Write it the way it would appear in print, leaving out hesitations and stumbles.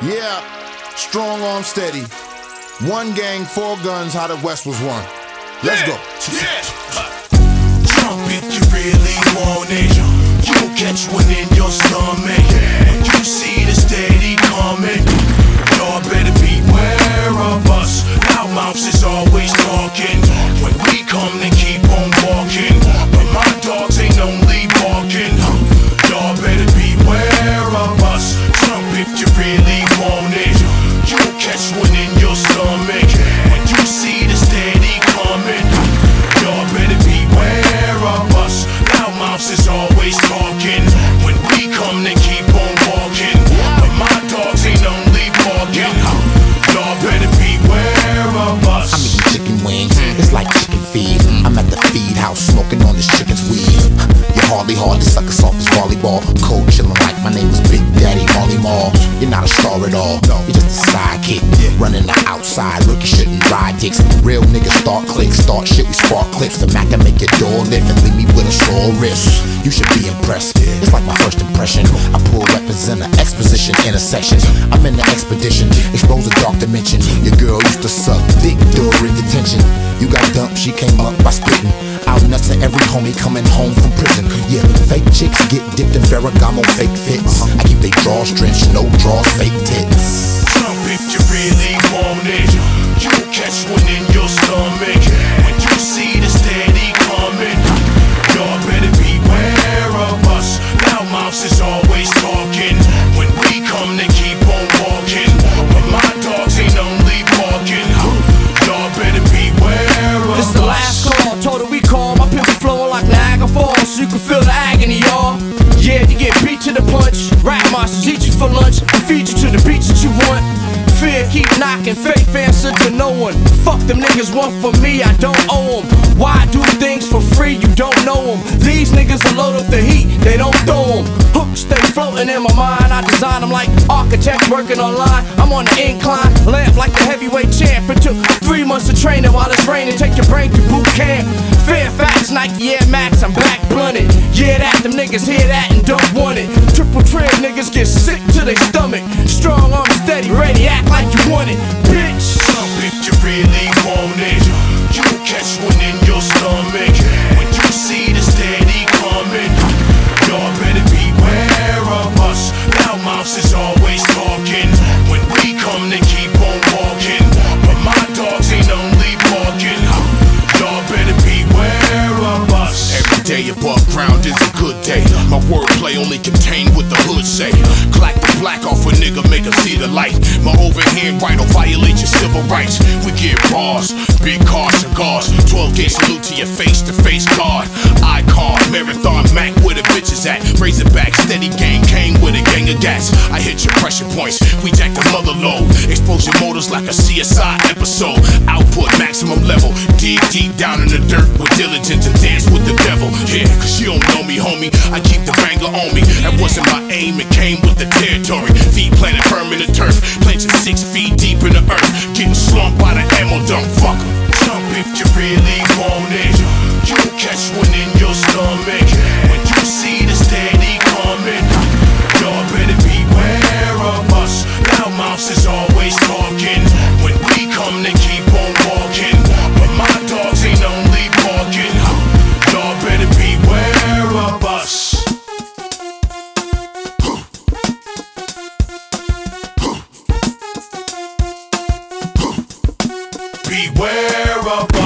Yeah, strong arm steady. One gang, four guns, how the West was won. Let's go. Jump if you really want it. You'll catch one in your stomach. When you see the steady coming, y'all better beware of us. Our mouths is always talking. When we come, then keep on walking. But my dogs ain't only barking. Y'all better beware of us. Jump if you really want it. You'll catch one in your stomach. When you see the steady coming, y'all better beware of us. Our mouths is always talking. When we come, then keep on walking. But my dogs ain't only barking. Y'all better beware of us. I'm eating chicken wings, it's like chicken feed. I'm at the feed house smoking on this chicken's weed. You're hardly hard to suck us off as volleyball. Cold chillin' like my name was Big Daddy Molly Mall. You're not a star at all, you're just a sidekick. Running the outside, rookie shouldn't ride dicks. Real niggas start clicks, start shit, we spark clips. The Mac can make your door lift and leave me with a sore wrist. You should be impressed, it's like my first impression. I pull weapons in an exposition intersection. I'm in the expedition, expose a dark dimension. Your girl used to suck dick during detention. You got dumped, she came up by spitting out nuts to every homie coming home from prison. Yeah, fake chicks get dipped in Ferragamo fake fits. I keep they drawers drenched, no draws, fake tits. Jump if you really want it. You'll catch one in your stomach. When you see the steady coming, y'all better beware of us. Our mouths is always talking. When we come, then keep on walking. But my dogs ain't only barking. Y'all better beware of us. This the last call, total recall. My pimp flowing like Niagara Falls, so you can feel the agony, y'all. Yeah, you get beat to the punch. Rap monsters eat you for lunch and feed you to the beats that you want. Fear keep knocking, faith answer to no one. Fuck them niggas, one for me, I don't owe them. Why do things for free, you don't know them. These niggas will load up the heat, they don't throw them. Hooks stay floating in my mind, I design them like architects working online. I'm on the incline, lamp like the heavyweight champ. It took 3 months of training while it's raining, take your brain to boot camp. Fairfax, Nike Air Max, I'm back blunted. Yeah, that, them niggas hear that and don't want it. Triple trip niggas get sick to their stomach. Strong arm steady, ready, act like you want it, bitch. Jump if you really want it. You'll catch one in your stomach. When you see the steady coming, y'all better beware of us. Our mouths is always talking. When we come, then keep on walking. But my dogs ain't only barking. Y'all better beware of us. Every day above ground is a good day. My wordplay only contained what the hood say. Clack the black off a nigga, make him see the light. My overhand right will violate your civil rights. We get bars, big cars, cigars. 12 gauge salute to your face-to-face guard. Icon, marathon, Mac where the bitches at. Razorback, steady gang, came with a gang of gas. I hit your pressure points, we jack the mother load. Expose your motors like a CSI episode. Output maximum level, dig deep down in the dirt with diligence and dance with the devil. Yeah, cause you don't know me, homie, I keep the banger on me. That wasn't my aim, it came with the territory. Feet planted firm in the turf, planted 6 feet deep in the earth. Getting slumped by the ammo dump, fuck 'em. Jump if you really want it. You'll catch one in your stomach. When you see the steady coming, y'all better beware of us. Our mouths is always talking. When we come, then keep on walking. But my dogs ain't only barking. Y'all better beware of us. Beware of us.